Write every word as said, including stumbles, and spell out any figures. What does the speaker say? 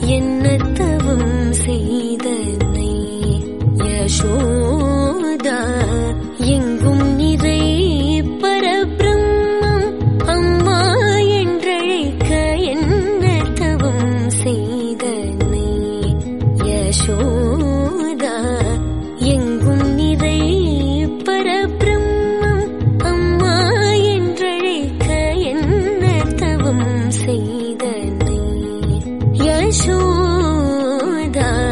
என்னத்தவம் செய்தனை யசோதா எங்கும் நிறை பரபிரம்மம் அம்மா என்றழைக்க என்னத்தவம் செய்தனை யசோதா